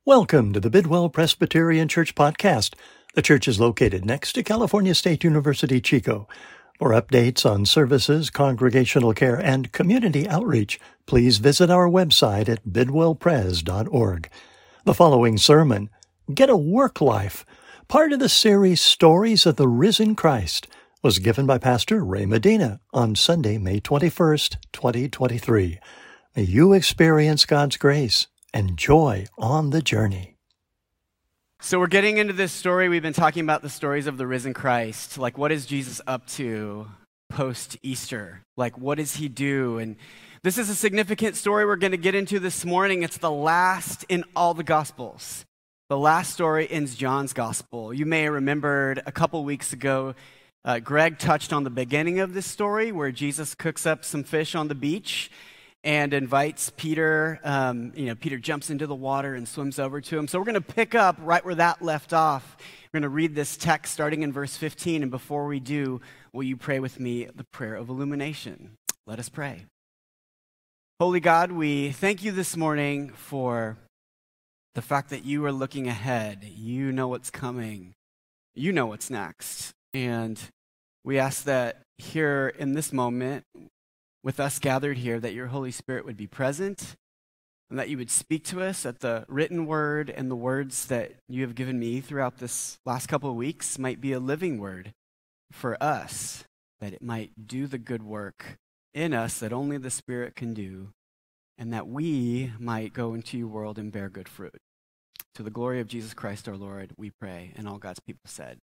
Welcome to the Bidwell Presbyterian Church podcast. The church is located next to California State University, Chico. For updates on services, congregational care, and community outreach, please visit our website at bidwellpres.org. The following sermon, Get a Work Life, part of the series Stories of the Risen Christ, was given by Pastor Ray Medina on Sunday, May 21st, 2023. May you experience God's grace and joy on the journey. So we're getting into this story. We've been talking about the stories of the risen Christ. Like, what is Jesus up to post-Easter? Like, what does he do? And this is a significant story we're going to get into this morning. It's the last in all the Gospels. The last story in John's Gospel. You may have remembered a couple weeks ago, Greg touched on the beginning of this story where Jesus cooks up some fish on the beach and invites Peter. Peter jumps into the water and swims over to him. So we're going to pick up right where that left off. We're going to read this text starting in verse 15. And before we do, will you pray with me the prayer of illumination? Let us pray. Holy God, we thank you this morning for the fact that you are looking ahead. You know what's coming. You know what's next. And we ask that here in this moment, with us gathered here, that your Holy Spirit would be present and that you would speak to us, that the written word and the words that you have given me throughout this last couple of weeks might be a living word for us, that it might do the good work in us that only the Spirit can do, and that we might go into your world and bear good fruit. To the glory of Jesus Christ our Lord, we pray, and all God's people said.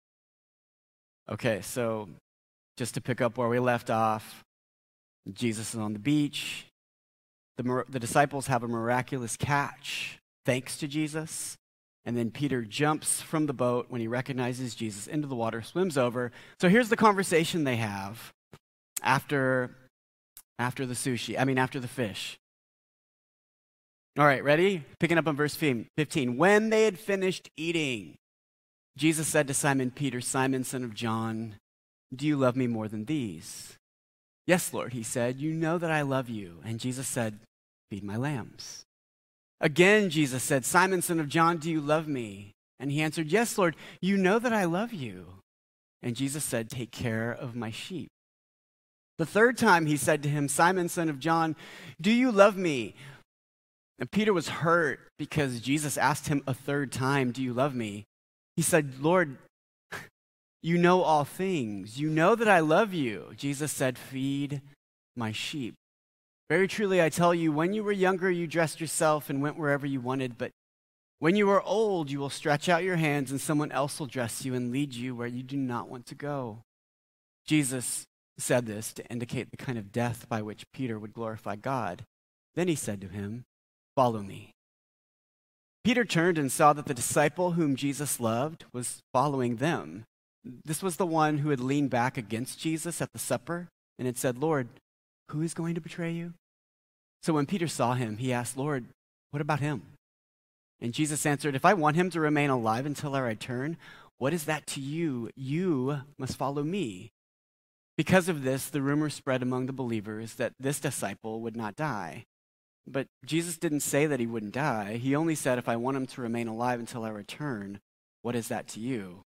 Okay, so just to pick up where we left off, Jesus is on the beach. The disciples have a miraculous catch thanks to Jesus. And then Peter jumps from the boat when he recognizes Jesus into the water, swims over. So here's the conversation they have after the fish. All right, ready? Picking up on verse 15. When they had finished eating, Jesus said to Simon Peter, Simon, son of John, do you love me more than these? Yes, Lord, he said, you know that I love you. And Jesus said, feed my lambs. Again, Jesus said, Simon, son of John, do you love me? And he answered, yes, Lord, you know that I love you. And Jesus said, take care of my sheep. The third time he said to him, Simon, son of John, do you love me? And Peter was hurt because Jesus asked him a third time, do you love me? He said, Lord, you know all things. You know that I love you. Jesus said, feed my sheep. Very truly, I tell you, when you were younger, you dressed yourself and went wherever you wanted. But when you are old, you will stretch out your hands and someone else will dress you and lead you where you do not want to go. Jesus said this to indicate the kind of death by which Peter would glorify God. Then he said to him, follow me. Peter turned and saw that the disciple whom Jesus loved was following them. This was the one who had leaned back against Jesus at the supper and had said, Lord, who is going to betray you? So when Peter saw him, he asked, Lord, what about him? And Jesus answered, if I want him to remain alive until I return, what is that to you? You must follow me. Because of this, the rumor spread among the believers that this disciple would not die. But Jesus didn't say that he wouldn't die. He only said, if I want him to remain alive until I return, what is that to you?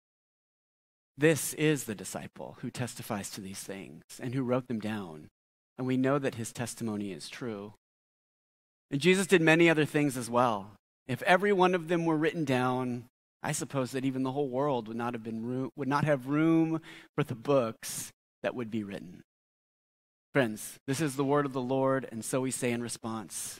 This is the disciple who testifies to these things and who wrote them down. And we know that his testimony is true. And Jesus did many other things as well. If every one of them were written down, I suppose that even the whole world would not have room for the books that would be written. Friends, this is the word of the Lord, and so we say in response.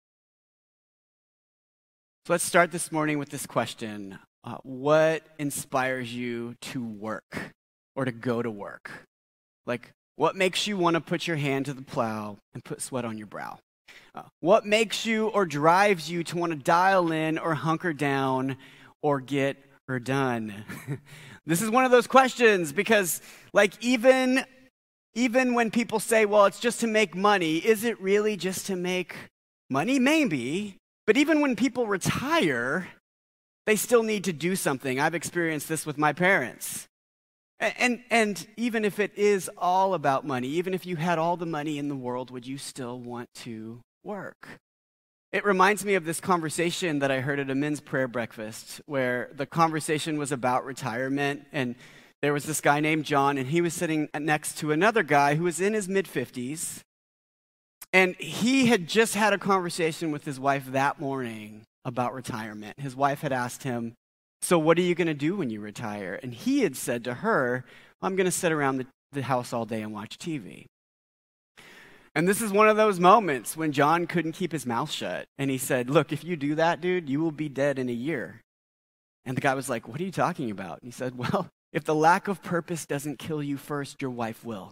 So let's start this morning with this question. What inspires you to work or to go to work? Like, what makes you want to put your hand to the plow and put sweat on your brow? What makes you or drives you to want to dial in or hunker down or get her done? This is one of those questions because, like, even when people say, well, it's just to make money, is it really just to make money? Maybe. But even when people retire, they still need to do something. I've experienced this with my parents. And even if it is all about money, even if you had all the money in the world, would you still want to work? It reminds me of this conversation that I heard at a men's prayer breakfast where the conversation was about retirement, and there was this guy named John, and he was sitting next to another guy who was in his mid-50s, and he had just had a conversation with his wife that morning about retirement. His wife had asked him, "So what are you going to do when you retire?" And he had said to her, "I'm going to sit around the house all day and watch TV." And this is one of those moments when John couldn't keep his mouth shut. And he said, "Look, if you do that, dude, you will be dead in a year." And the guy was like, "What are you talking about?" And he said, "Well, if the lack of purpose doesn't kill you first, your wife will."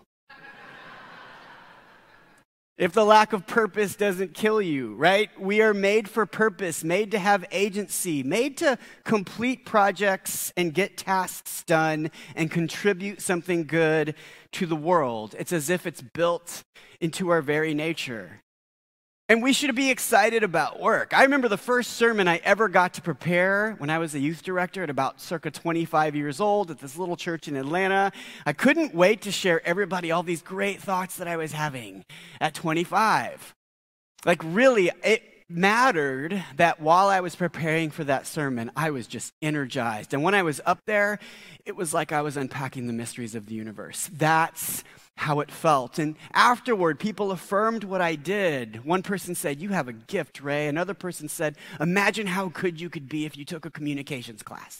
If the lack of purpose doesn't kill you, right? We are made for purpose, made to have agency, made to complete projects and get tasks done and contribute something good to the world. It's as if it's built into our very nature. And we should be excited about work. I remember the first sermon I ever got to prepare when I was a youth director at about circa 25 years old at this little church in Atlanta. I couldn't wait to share everybody all these great thoughts that I was having at 25. Like really, it mattered that while I was preparing for that sermon, I was just energized. And when I was up there, it was like I was unpacking the mysteries of the universe. That's how it felt. And afterward, people affirmed what I did. One person said, "You have a gift, Ray." Another person said, "Imagine how good you could be if you took a communications class."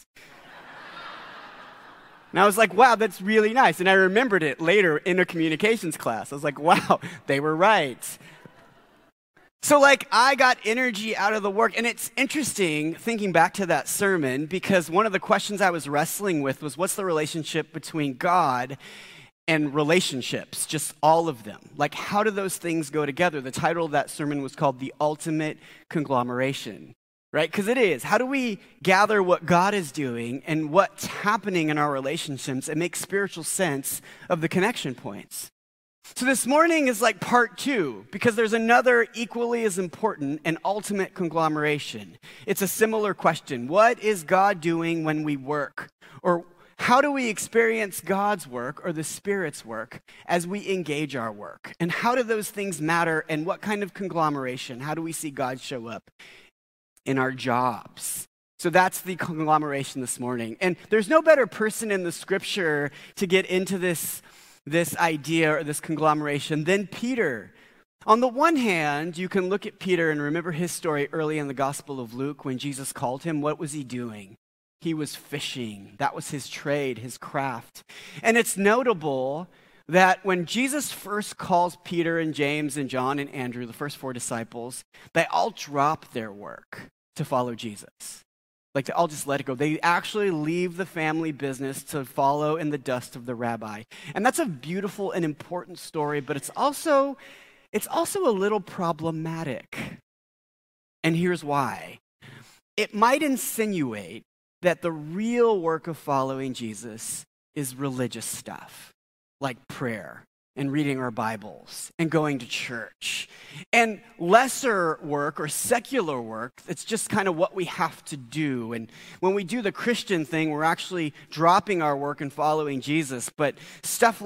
And I was like, wow, that's really nice. And I remembered it later in a communications class. I was like, wow, they were right. So I got energy out of the work. And it's interesting thinking back to that sermon because one of the questions I was wrestling with was, what's the relationship between God and relationships, just all of them? How do those things go together? The title of that sermon was called The Ultimate Conglomeration, right? Because it is. How do we gather what God is doing and what's happening in our relationships and make spiritual sense of the connection points? So this morning is part 2, because there's another equally as important and ultimate conglomeration. It's a similar question. What is God doing when we work? Or how do we experience God's work or the Spirit's work as we engage our work? And how do those things matter, and what kind of conglomeration? How do we see God show up in our jobs? So that's the conglomeration this morning. And there's no better person in the scripture to get into this idea or this conglomeration than Peter. On the one hand, you can look at Peter and remember his story early in the Gospel of Luke when Jesus called him. What was he doing? He was fishing. That was his trade, his craft. And it's notable that when Jesus first calls Peter and James and John and Andrew, the first 4 disciples, they all drop their work to follow Jesus. They all just let it go. They actually leave the family business to follow in the dust of the rabbi. And that's a beautiful and important story, but it's also a little problematic. And here's why. It might insinuate that the real work of following Jesus is religious stuff, like prayer and reading our Bibles and going to church. And lesser work or secular work, it's just kind of what we have to do. And when we do the Christian thing, we're actually dropping our work and following Jesus. But stuff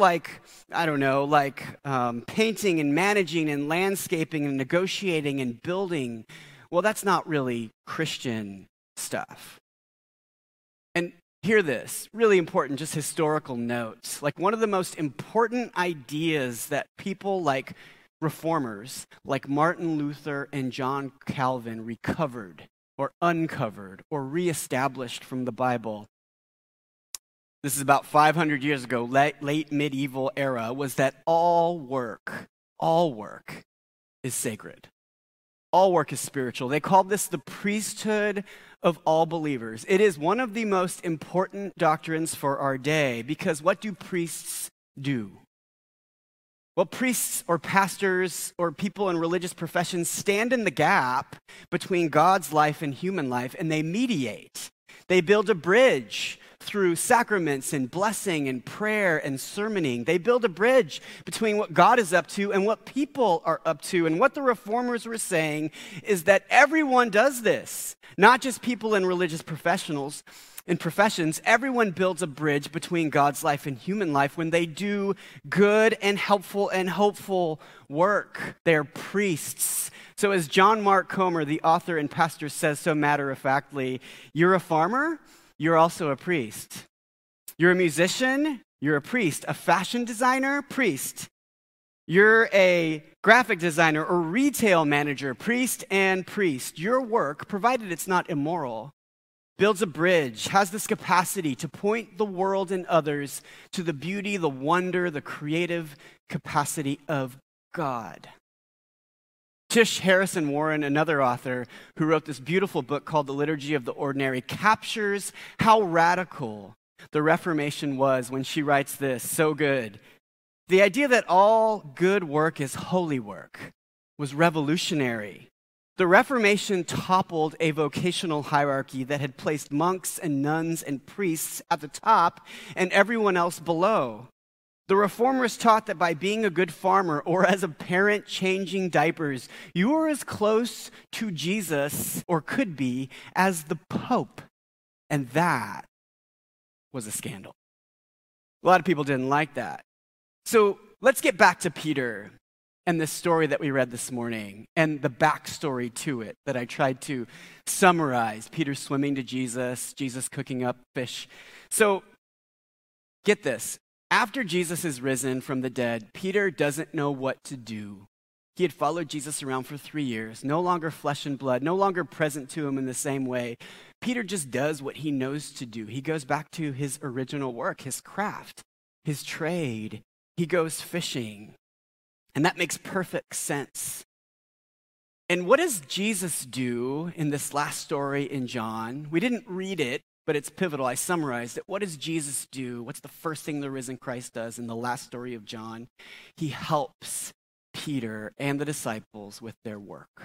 painting and managing and landscaping and negotiating and building, well, that's not really Christian stuff. And hear this, really important, just historical notes. One of the most important ideas that people like reformers, like Martin Luther and John Calvin, recovered or uncovered or reestablished from the Bible, this is about 500 years ago, late medieval era, was that all work is sacred. All work is spiritual. They called this the priesthood of all believers. It is one of the most important doctrines for our day, because what do priests do? Well, priests or pastors or people in religious professions stand in the gap between God's life and human life, and they mediate. They build a bridge through sacraments and blessing and prayer and sermoning. They build a bridge between what God is up to and what people are up to. And what the reformers were saying is that everyone does this, not just people and religious professionals. In professions, everyone builds a bridge between God's life and human life when they do good and helpful and hopeful work. They're priests. So as John Mark Comer, the author and pastor, says so matter-of-factly, you're a farmer, you're also a priest. You're a musician, you're a priest. A fashion designer, priest. You're a graphic designer or retail manager, priest and priest. Your work, provided it's not immoral, builds a bridge, has this capacity to point the world and others to the beauty, the wonder, the creative capacity of God. Tish Harrison Warren, another author who wrote this beautiful book called The Liturgy of the Ordinary, captures how radical the Reformation was when she writes this, so good. The idea that all good work is holy work was revolutionary. The Reformation toppled a vocational hierarchy that had placed monks and nuns and priests at the top and everyone else below. The Reformers taught that by being a good farmer or as a parent changing diapers, you were as close to Jesus, or could be, as the Pope. And that was a scandal. A lot of people didn't like that. So let's get back to Peter and the story that we read this morning and the backstory to it that I tried to summarize. Peter swimming to Jesus, Jesus cooking up fish. So get this. After Jesus is risen from the dead, Peter doesn't know what to do. He had followed Jesus around for 3 years, no longer flesh and blood, no longer present to him in the same way. Peter just does what he knows to do. He goes back to his original work, his craft, his trade. He goes fishing. And that makes perfect sense. And what does Jesus do in this last story in John? We didn't read it, but it's pivotal. I summarized it. What does Jesus do? What's the first thing the risen Christ does in the last story of John? He helps Peter and the disciples with their work.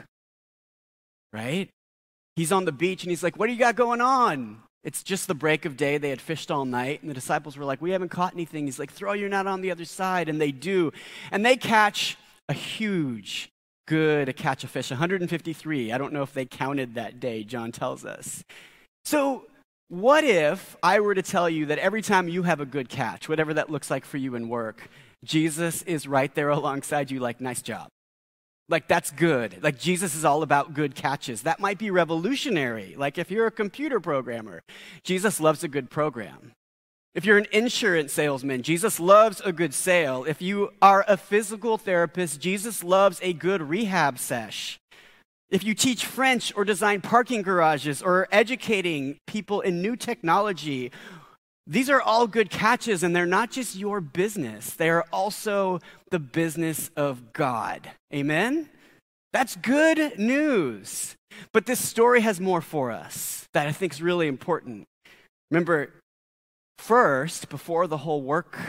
Right? He's on the beach and he's like, what do you got going on? It's just the break of day. They had fished all night, and the disciples were like, we haven't caught anything. He's like, throw your net on the other side, and they do. And they catch a huge, good catch of fish, 153. I don't know if they counted that day, John tells us. So what if I were to tell you that every time you have a good catch, whatever that looks like for you in work, Jesus is right there alongside you like, nice job. Like, that's good. Like, Jesus is all about good catches. That might be revolutionary. Like, if you're a computer programmer, Jesus loves a good program. If you're an insurance salesman, Jesus loves a good sale. If you are a physical therapist, Jesus loves a good rehab sesh. If you teach French or design parking garages or are educating people in new technology, these are all good catches, and they're not just your business. They are also the business of God. Amen? That's good news. But this story has more for us that I think is really important. Remember, first, before the whole work,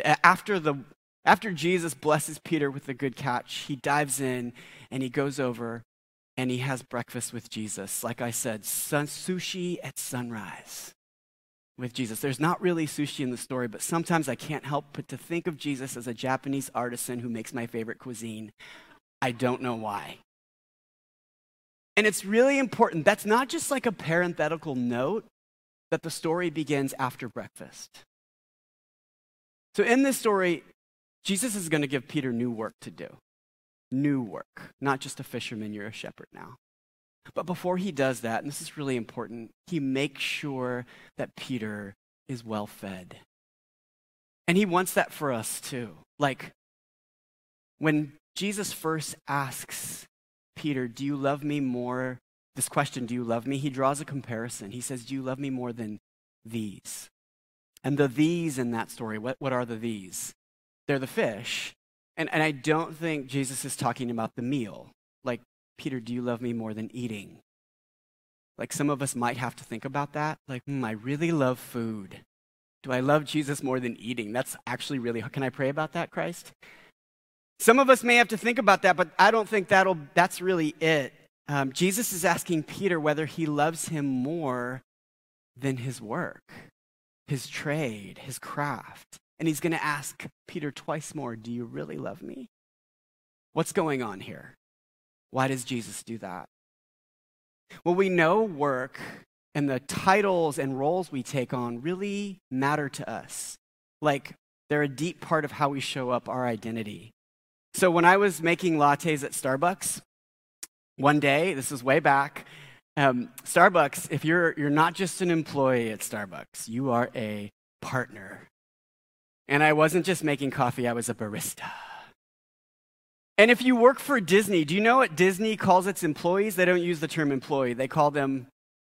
after Jesus blesses Peter with the good catch, he dives in and he goes over and he has breakfast with Jesus. Like I said, sushi at sunrise with Jesus. There's not really sushi in the story, but sometimes I can't help but to think of Jesus as a Japanese artisan who makes my favorite cuisine. I don't know why. And it's really important. That's not just like a parenthetical note that the story begins after breakfast. So in this story, Jesus is going to give Peter new work to do. New work. Not just a fisherman, you're a shepherd now. But before he does that, and this is really important, he makes sure that Peter is well fed. And he wants that for us too. Like, when Jesus first asks Peter, do you love me more? This question, do you love me? He draws a comparison. He says, do you love me more than these? And the these in that story, what are the these? They're the fish. And I don't think Jesus is talking about the meal. Like, Peter, do you love me more than eating? Like, some of us might have to think about that. Like, I really love food. Do I love Jesus more than eating? That's actually really, can I pray about that, Christ? Some of us may have to think about that, but I don't think that's really it. Jesus is asking Peter whether he loves him more than his work, his trade, his craft. And he's going to ask Peter twice more, do you really love me? What's going on here? Why does Jesus do that? Well, we know work and the titles and roles we take on really matter to us. Like, they're a deep part of how we show up, our identity. So when I was making lattes at Starbucks, one day, this is way back, Starbucks, if you're not just an employee at Starbucks, you are a partner. And I wasn't just making coffee, I was a barista. And if you work for Disney, do you know what Disney calls its employees? They don't use the term employee. They call them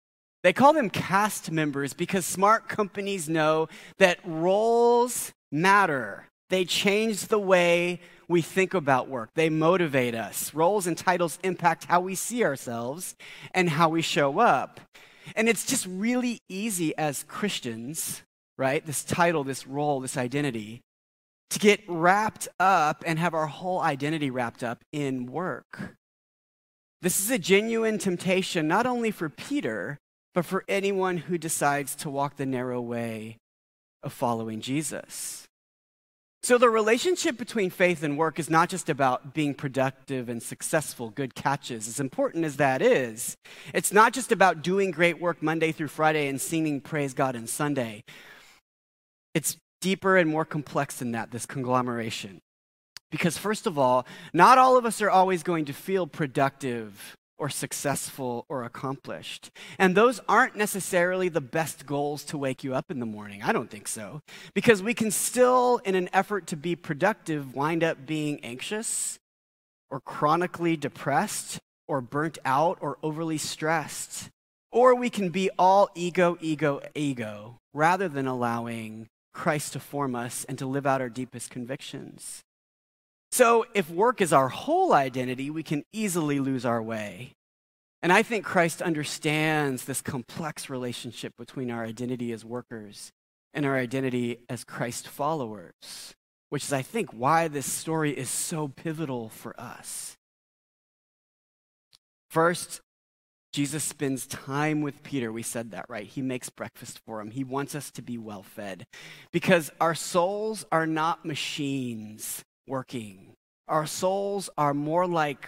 cast members, because smart companies know that roles matter. They change the way we think about work. They motivate us. Roles and titles impact how we see ourselves and how we show up. And it's just really easy as Christians, right? This title, this role, this identity, to get wrapped up and have our whole identity wrapped up in work. This is a genuine temptation, not only for Peter, but for anyone who decides to walk the narrow way of following Jesus. So the relationship between faith and work is not just about being productive and successful, good catches. As important as that is, it's not just about doing great work Monday through Friday and singing praise God on Sunday. It's deeper and more complex than that, this conglomeration. Because first of all, not all of us are always going to feel productive or successful or accomplished. And those aren't necessarily the best goals to wake you up in the morning. I don't think so. Because we can still, in an effort to be productive, wind up being anxious or chronically depressed or burnt out or overly stressed. Or we can be all ego, rather than allowing Christ to form us and to live out our deepest convictions. So if work is our whole identity, we can easily lose our way. And I think Christ understands this complex relationship between our identity as workers and our identity as Christ followers, which is, I think, why this story is so pivotal for us. First, Jesus spends time with Peter. We said that, right? He makes breakfast for him. He wants us to be well fed because our souls are not machines working. Our souls are more like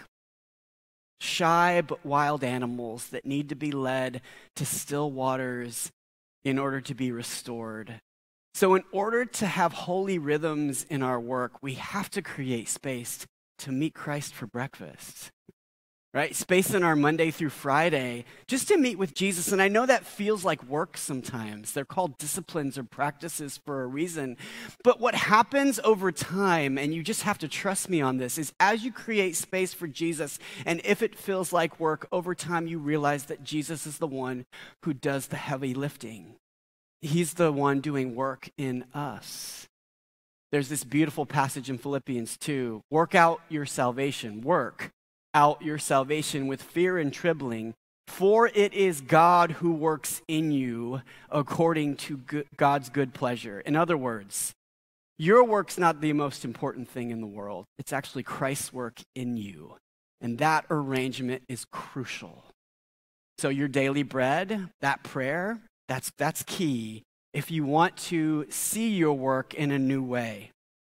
shy but wild animals that need to be led to still waters in order to be restored. So in order to have holy rhythms in our work, we have to create space to meet Christ for breakfast. Right? Space in our Monday through Friday just to meet with Jesus. And I know that feels like work sometimes. They're called disciplines or practices for a reason. But what happens over time, and you just have to trust me on this, is as you create space for Jesus, and if it feels like work, over time you realize that Jesus is the one who does the heavy lifting. He's the one doing work in us. There's this beautiful passage in Philippians 2. Work out your salvation. Work out your salvation with fear and trembling, for it is God who works in you according to God's good pleasure. In other words, your work's not the most important thing in the world. It's actually Christ's work in you. And that arrangement is crucial. So your daily bread, that prayer, that's key if you want to see your work in a new way.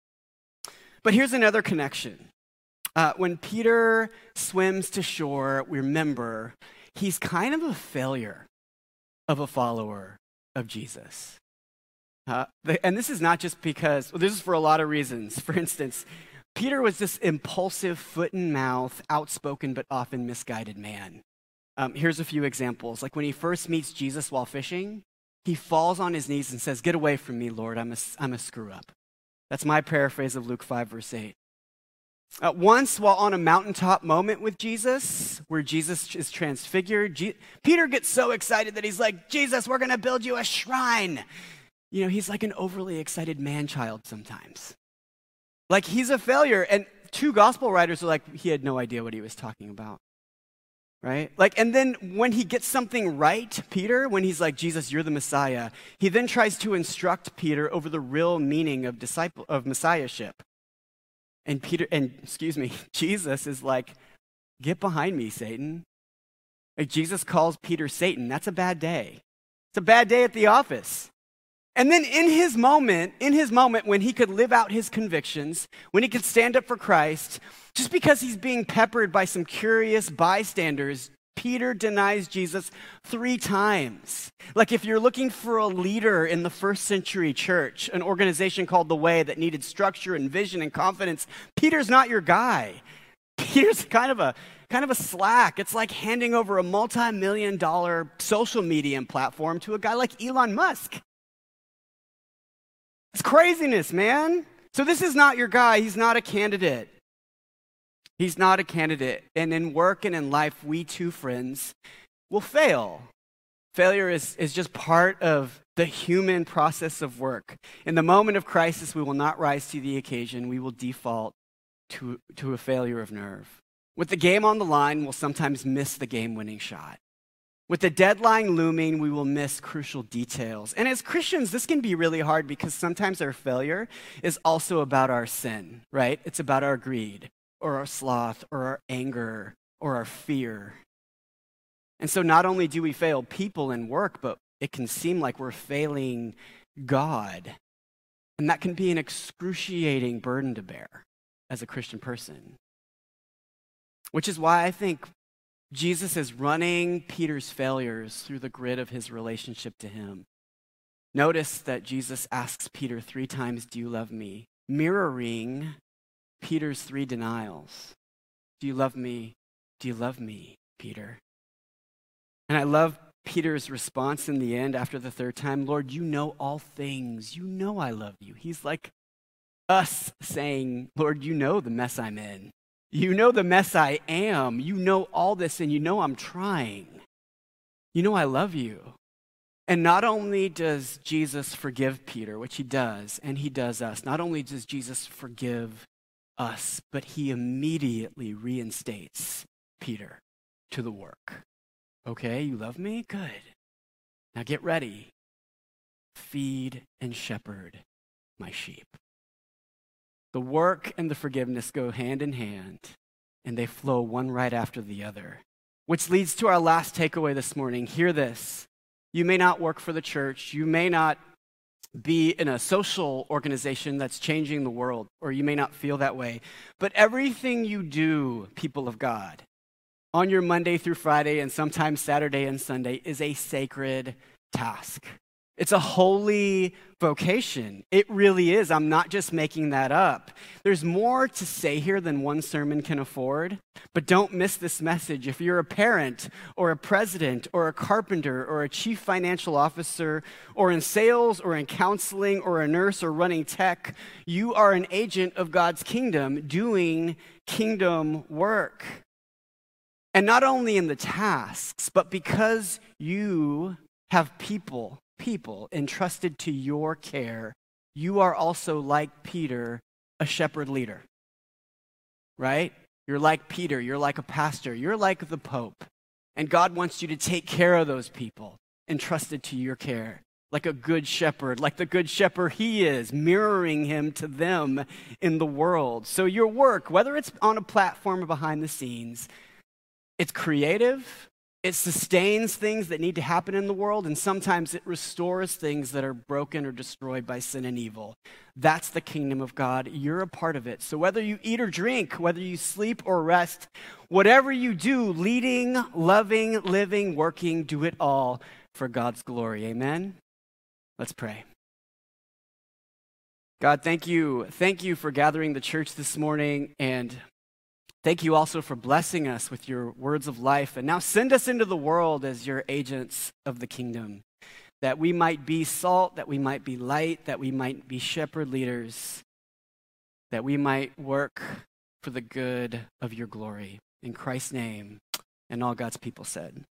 But here's another connection. When Peter swims to shore, remember, he's kind of a failure of a follower of Jesus. And this is not just because, this is for a lot of reasons. For instance, Peter was this impulsive, foot and mouth, outspoken, but often misguided man. Here's a few examples. Like when he first meets Jesus while fishing, he falls on his knees and says, "Get away from me, Lord, I'm a screw up." That's my paraphrase of Luke 5, verse 8. Once, while on a mountaintop moment with Jesus, where Jesus is transfigured, Peter gets so excited that he's like, "Jesus, we're going to build you a shrine." You know, he's like an overly excited man-child sometimes. Like, he's a failure. And two gospel writers are like, he had no idea what he was talking about. Right? Like, and then when he gets something right, Peter, when he's like, "Jesus, you're the Messiah," he then tries to instruct Peter over the real meaning of messiahship. And Jesus is like, "Get behind me, Satan." Like, Jesus calls Peter Satan. That's a bad day. It's a bad day at the office. And then in his moment, when he could live out his convictions, when he could stand up for Christ, just because he's being peppered by some curious bystanders, Peter denies Jesus 3 times. Like if you're looking for a leader in the first century church, an organization called The Way that needed structure and vision and confidence, Peter's not your guy. Peter's kind of a slack. It's like handing over a multi-million-dollar social media platform to a guy like Elon Musk. It's craziness, man. So this is not your guy. He's not a candidate. He's not a candidate. And in work and in life, we too, friends, will fail. Failure is just part of the human process of work. In the moment of crisis, we will not rise to the occasion. We will default to a failure of nerve. With the game on the line, we'll sometimes miss the game-winning shot. With the deadline looming, we will miss crucial details. And as Christians, this can be really hard because sometimes our failure is also about our sin, right? It's about our greed, or our sloth, or our anger, or our fear. And so not only do we fail people in work, but it can seem like we're failing God. And that can be an excruciating burden to bear as a Christian person. Which is why I think Jesus is running Peter's failures through the grid of his relationship to him. Notice that Jesus asks Peter 3 times, "Do you love me?" Mirroring Peter's 3 denials. Do you love me? Do you love me, Peter? And I love Peter's response in the end after the 3rd time, "Lord, you know all things. You know I love you." He's like us saying, "Lord, you know the mess I'm in. You know the mess I am. You know all this, and you know I'm trying. You know I love you." And not only does Jesus forgive Peter, which he does, and he does us, not only does Jesus forgive us, but he immediately reinstates Peter to the work. Okay, you love me? Good. Now get ready. Feed and shepherd my sheep. The work and the forgiveness go hand in hand, and they flow one right after the other. Which leads to our last takeaway this morning. Hear this. You may not work for the church. You may not be in a social organization that's changing the world, or you may not feel that way. But everything you do, people of God, on your Monday through Friday and sometimes Saturday and Sunday is a sacred task. It's a holy vocation. It really is. I'm not just making that up. There's more to say here than one sermon can afford, but don't miss this message. If you're a parent or a president or a carpenter or a chief financial officer or in sales or in counseling or a nurse or running tech, you are an agent of God's kingdom doing kingdom work. And not only in the tasks, but because you have people entrusted to your care, you are also like Peter, a shepherd leader, right? You're like Peter, you're like a pastor, you're like the Pope, and God wants you to take care of those people entrusted to your care, like a good shepherd, like the good shepherd he is, mirroring him to them in the world. So your work, whether it's on a platform or behind the scenes, it's creative. It sustains things that need to happen in the world, and sometimes it restores things that are broken or destroyed by sin and evil. That's the kingdom of God. You're a part of it. So whether you eat or drink, whether you sleep or rest, whatever you do, leading, loving, living, working, do it all for God's glory. Amen? Let's pray. God, thank you. Thank you for gathering the church this morning, and thank you also for blessing us with your words of life. And now send us into the world as your agents of the kingdom, that we might be salt, that we might be light, that we might be shepherd leaders, that we might work for the good of your glory. In Christ's name, and all God's people said.